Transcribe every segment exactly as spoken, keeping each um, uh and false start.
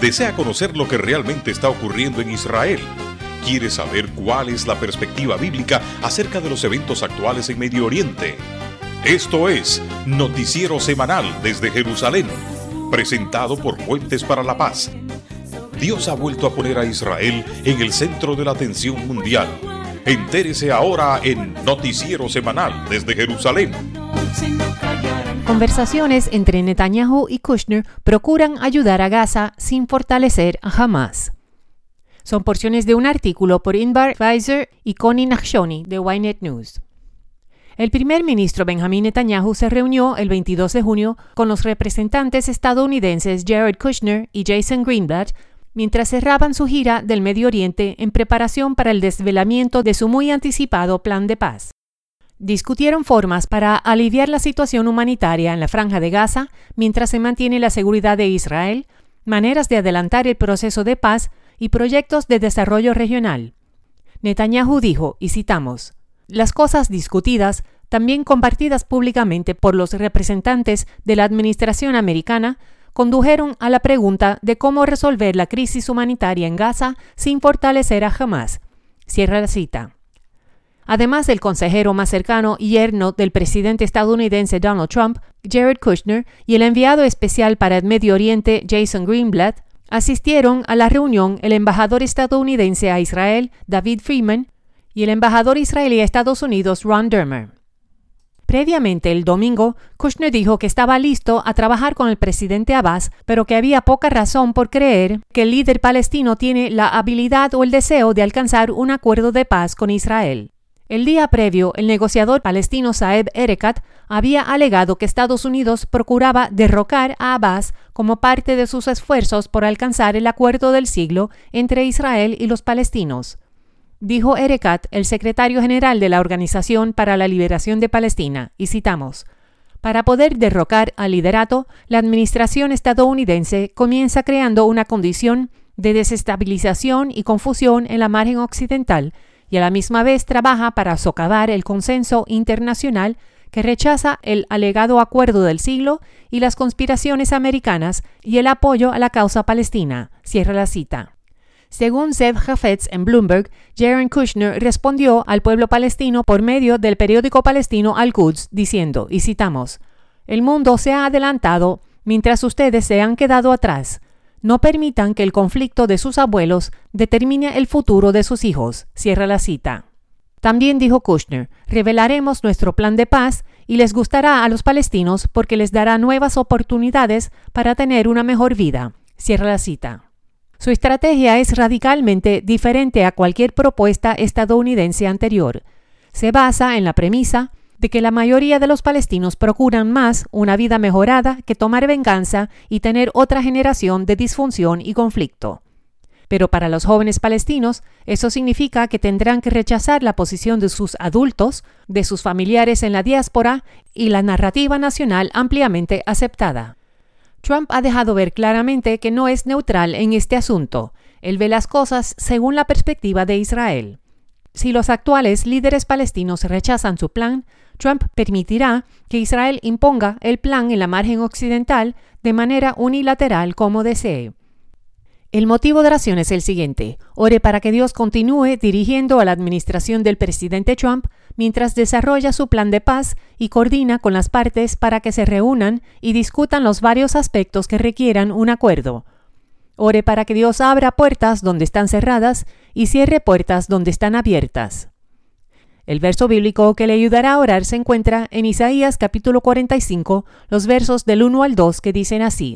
¿Desea conocer lo que realmente está ocurriendo en Israel? ¿Quiere saber cuál es la perspectiva bíblica acerca de los eventos actuales en Medio Oriente? Esto es Noticiero Semanal desde Jerusalén, presentado por Puentes para la Paz. Dios ha vuelto a poner a Israel en el centro de la atención mundial. Entérese ahora en Noticiero Semanal desde Jerusalén. Conversaciones entre Netanyahu y Kushner procuran ayudar a Gaza sin fortalecer a Hamas. Son porciones de un artículo por Inbar Weiser y Connie Nachshoni de Ynet News. El primer ministro Benjamin Netanyahu se reunió el veintidós de junio con los representantes estadounidenses Jared Kushner y Jason Greenblatt mientras cerraban su gira del Medio Oriente en preparación para el desvelamiento de su muy anticipado plan de paz. Discutieron formas para aliviar la situación humanitaria en la Franja de Gaza mientras se mantiene la seguridad de Israel, maneras de adelantar el proceso de paz y proyectos de desarrollo regional. Netanyahu dijo, y citamos, «Las cosas discutidas, también compartidas públicamente por los representantes de la administración americana, condujeron a la pregunta de cómo resolver la crisis humanitaria en Gaza sin fortalecer a Hamas». Cierra la cita. Además del consejero más cercano y yerno del presidente estadounidense Donald Trump, Jared Kushner, y el enviado especial para el Medio Oriente Jason Greenblatt, asistieron a la reunión el embajador estadounidense a Israel, David Friedman, y el embajador israelí a Estados Unidos, Ron Dermer. Previamente, el domingo, Kushner dijo que estaba listo a trabajar con el presidente Abbas, pero que había poca razón por creer que el líder palestino tiene la habilidad o el deseo de alcanzar un acuerdo de paz con Israel. El día previo, el negociador palestino Saeb Erekat había alegado que Estados Unidos procuraba derrocar a Abbas como parte de sus esfuerzos por alcanzar el acuerdo del siglo entre Israel y los palestinos. Dijo Erekat, el secretario general de la Organización para la Liberación de Palestina, y citamos, «Para poder derrocar al liderato, la administración estadounidense comienza creando una condición de desestabilización y confusión en la margen occidental y a la misma vez trabaja para socavar el consenso internacional que rechaza el alegado acuerdo del siglo y las conspiraciones americanas y el apoyo a la causa palestina». Cierra la cita. Según Zev Hafetz en Bloomberg, Jared Kushner respondió al pueblo palestino por medio del periódico palestino Al-Quds diciendo, y citamos, «El mundo se ha adelantado mientras ustedes se han quedado atrás. No permitan que el conflicto de sus abuelos determine el futuro de sus hijos». Cierra la cita. También dijo Kushner, «Revelaremos nuestro plan de paz y les gustará a los palestinos porque les dará nuevas oportunidades para tener una mejor vida». Cierra la cita. Su estrategia es radicalmente diferente a cualquier propuesta estadounidense anterior. Se basa en la premisa de que la mayoría de los palestinos procuran más una vida mejorada que tomar venganza y tener otra generación de disfunción y conflicto. Pero para los jóvenes palestinos, eso significa que tendrán que rechazar la posición de sus adultos, de sus familiares en la diáspora y la narrativa nacional ampliamente aceptada. Trump ha dejado ver claramente que no es neutral en este asunto. Él ve las cosas según la perspectiva de Israel. Si los actuales líderes palestinos rechazan su plan, Trump permitirá que Israel imponga el plan en la margen occidental de manera unilateral como desee. El motivo de oración es el siguiente: ore para que Dios continúe dirigiendo a la administración del presidente Trump mientras desarrolla su plan de paz y coordina con las partes para que se reúnan y discutan los varios aspectos que requieran un acuerdo. Ore para que Dios abra puertas donde están cerradas y cierre puertas donde están abiertas. El verso bíblico que le ayudará a orar se encuentra en Isaías capítulo cuarenta y cinco, los versos del uno al dos que dicen así: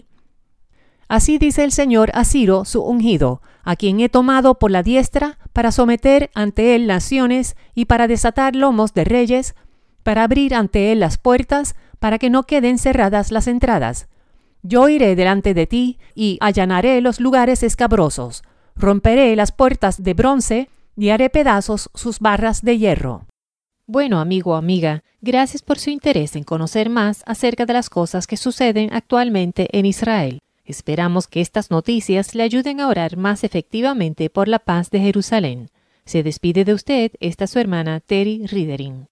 «Así dice el Señor a Ciro, su ungido, a quien he tomado por la diestra para someter ante él naciones y para desatar lomos de reyes, para abrir ante él las puertas, para que no queden cerradas las entradas. Yo iré delante de ti y allanaré los lugares escabrosos, romperé las puertas de bronce y haré pedazos sus barras de hierro». Bueno, amigo o amiga, gracias por su interés en conocer más acerca de las cosas que suceden actualmente en Israel. Esperamos que estas noticias le ayuden a orar más efectivamente por la paz de Jerusalén. Se despide de usted esta su hermana Terry Ridering.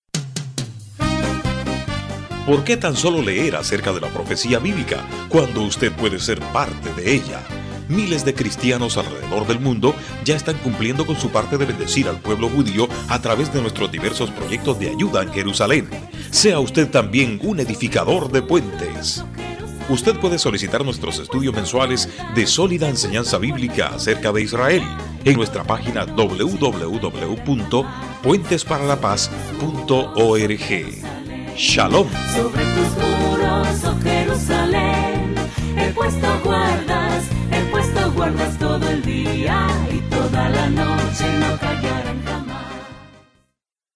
¿Por qué tan solo leer acerca de la profecía bíblica cuando usted puede ser parte de ella? miles de cristianos alrededor del mundo ya están cumpliendo con su parte de bendecir al pueblo judío a través de nuestros diversos proyectos de ayuda en Jerusalén. Sea usted también un edificador de puentes. Usted puede solicitar nuestros estudios mensuales de sólida enseñanza bíblica acerca de Israel en nuestra página doble u doble u doble u punto puentes para la paz punto org. Shalom. Sobre tus muros, oh